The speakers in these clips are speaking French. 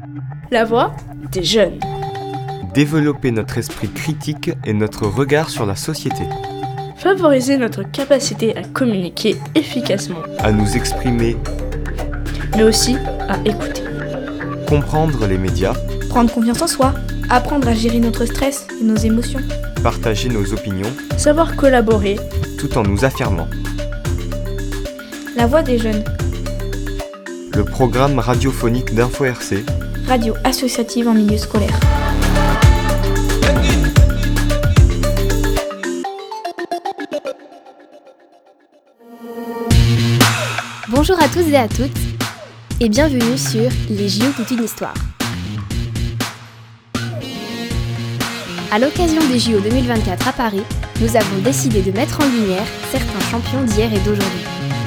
La voix des jeunes. Développer notre esprit critique et notre regard sur la société. Favoriser notre capacité à communiquer efficacement. À nous exprimer. Mais aussi à écouter. Comprendre les médias. Prendre confiance en soi. Apprendre à gérer notre stress et nos émotions. Partager nos opinions. Savoir collaborer. Tout en nous affirmant. La voix des jeunes. Le programme radiophonique d'Info RC. Radio associative en milieu scolaire. Bonjour à tous et à toutes, et bienvenue sur Les JO toute une histoire. À l'occasion des JO 2024 à Paris, nous avons décidé de mettre en lumière certains champions d'hier et d'aujourd'hui.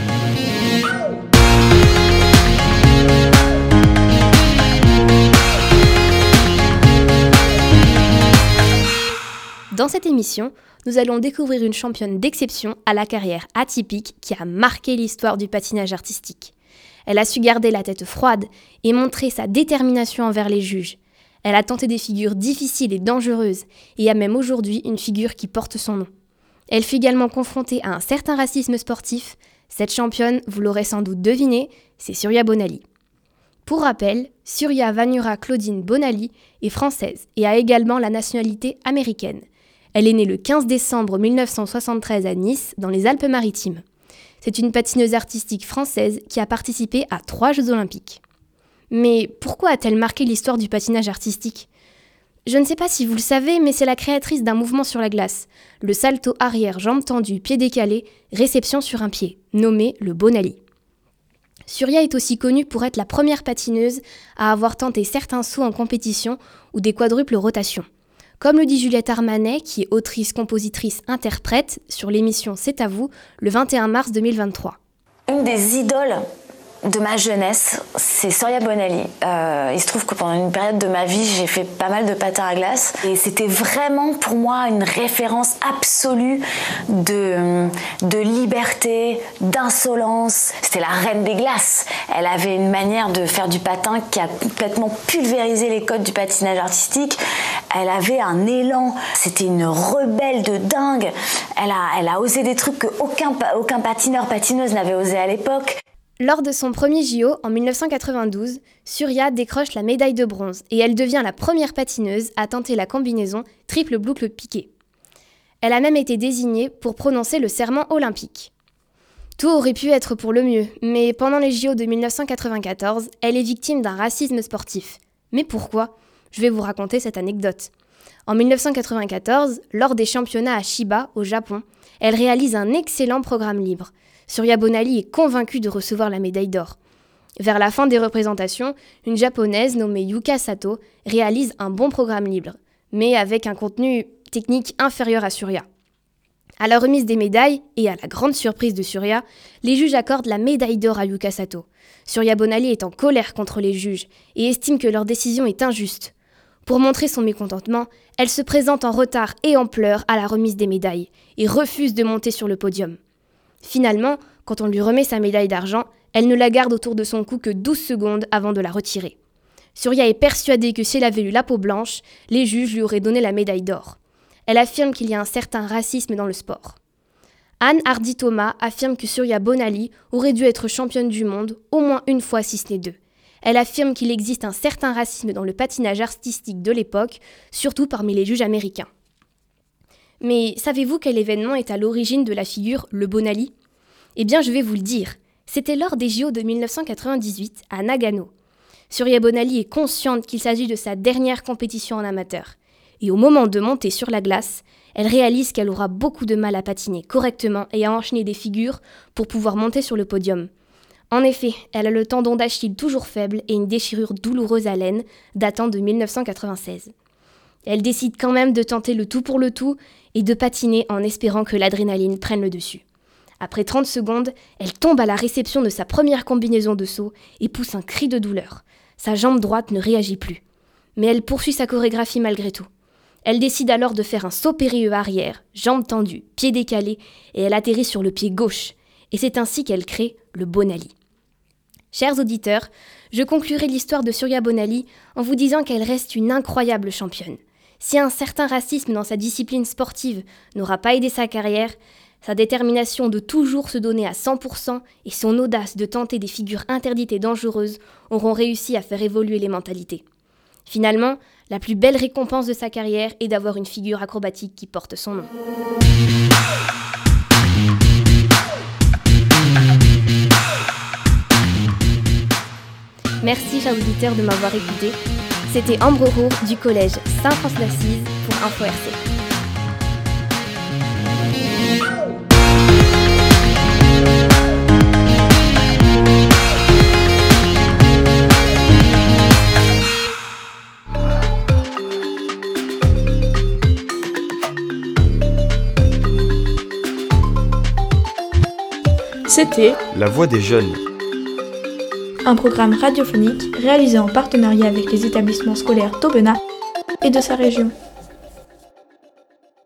Dans cette émission, nous allons découvrir une championne d'exception à la carrière atypique qui a marqué l'histoire du patinage artistique. Elle a su garder la tête froide et montrer sa détermination envers les juges. Elle a tenté des figures difficiles et dangereuses et a même aujourd'hui une figure qui porte son nom. Elle fut également confrontée à un certain racisme sportif. Cette championne, vous l'aurez sans doute deviné, c'est Surya Bonaly. Pour rappel, Surya Vanura Claudine Bonaly est française et a également la nationalité américaine. Elle est née le 15 décembre 1973 à Nice, dans les Alpes-Maritimes. C'est une patineuse artistique française qui a participé à 3 Jeux olympiques. Mais pourquoi a-t-elle marqué l'histoire du patinage artistique ? Je ne sais pas si vous le savez, mais c'est la créatrice d'un mouvement sur la glace, le salto arrière jambe tendue, pied décalé, réception sur un pied, nommé le Bonaly. Surya est aussi connue pour être la première patineuse à avoir tenté certains sauts en compétition ou des quadruples rotations. Comme le dit Juliette Armanet, qui est autrice, compositrice, interprète, sur l'émission C'est à vous, le 21 mars 2023. Une des idoles de ma jeunesse, c'est Surya Bonaly. Il se trouve que pendant une période de ma vie, j'ai fait pas mal de patins à glace. Et c'était vraiment pour moi une référence absolue de liberté, d'insolence. C'était la reine des glaces. Elle avait une manière de faire du patin qui a complètement pulvérisé les codes du patinage artistique. Elle avait un élan. C'était une rebelle de dingue. Elle a osé des trucs qu'aucun patineur, patineuse n'avait osé à l'époque. Lors de son premier JO en 1992, Surya décroche la médaille de bronze et elle devient la première patineuse à tenter la combinaison triple boucle piqué. Elle a même été désignée pour prononcer le serment olympique. Tout aurait pu être pour le mieux, mais pendant les JO de 1994, elle est victime d'un racisme sportif. Mais pourquoi ? Je vais vous raconter cette anecdote. En 1994, lors des championnats à Chiba, au Japon, elle réalise un excellent programme libre. Surya Bonaly est convaincue de recevoir la médaille d'or. Vers la fin des représentations, une japonaise nommée Yuka Sato réalise un bon programme libre, mais avec un contenu technique inférieur à Surya. À la remise des médailles, et à la grande surprise de Surya, les juges accordent la médaille d'or à Yuka Sato. Surya Bonaly est en colère contre les juges et estime que leur décision est injuste. Pour montrer son mécontentement, elle se présente en retard et en pleurs à la remise des médailles et refuse de monter sur le podium. Finalement, quand on lui remet sa médaille d'argent, elle ne la garde autour de son cou que 12 secondes avant de la retirer. Surya est persuadée que si elle avait eu la peau blanche, les juges lui auraient donné la médaille d'or. Elle affirme qu'il y a un certain racisme dans le sport. Anne Hardy-Thomas affirme que Surya Bonaly aurait dû être championne du monde au moins une fois si ce n'est 2. Elle affirme qu'il existe un certain racisme dans le patinage artistique de l'époque, surtout parmi les juges américains. Mais savez-vous quel événement est à l'origine de la figure le Bonaly ? Eh bien, je vais vous le dire. C'était lors des JO de 1998 à Nagano. Surya Bonaly est consciente qu'il s'agit de sa dernière compétition en amateur. Et au moment de monter sur la glace, elle réalise qu'elle aura beaucoup de mal à patiner correctement et à enchaîner des figures pour pouvoir monter sur le podium. En effet, elle a le tendon d'Achille toujours faible et une déchirure douloureuse à l'aine datant de 1996. Elle décide quand même de tenter le tout pour le tout et de patiner en espérant que l'adrénaline prenne le dessus. Après 30 secondes, elle tombe à la réception de sa première combinaison de saut et pousse un cri de douleur. Sa jambe droite ne réagit plus. Mais elle poursuit sa chorégraphie malgré tout. Elle décide alors de faire un saut périlleux arrière, jambes tendues, pieds décalés, et elle atterrit sur le pied gauche. Et c'est ainsi qu'elle crée le Bonaly. Chers auditeurs, je conclurai l'histoire de Surya Bonaly en vous disant qu'elle reste une incroyable championne. Si un certain racisme dans sa discipline sportive n'aura pas aidé sa carrière, sa détermination de toujours se donner à 100% et son audace de tenter des figures interdites et dangereuses auront réussi à faire évoluer les mentalités. Finalement, la plus belle récompense de sa carrière est d'avoir une figure acrobatique qui porte son nom. Merci chers auditeurs de m'avoir écouté. C'était Ambre Roux du collège Saint-François-d'Assise pour Info RC. C'était La voix des jeunes. Un programme radiophonique réalisé en partenariat avec les établissements scolaires d'Aubenas et de sa région.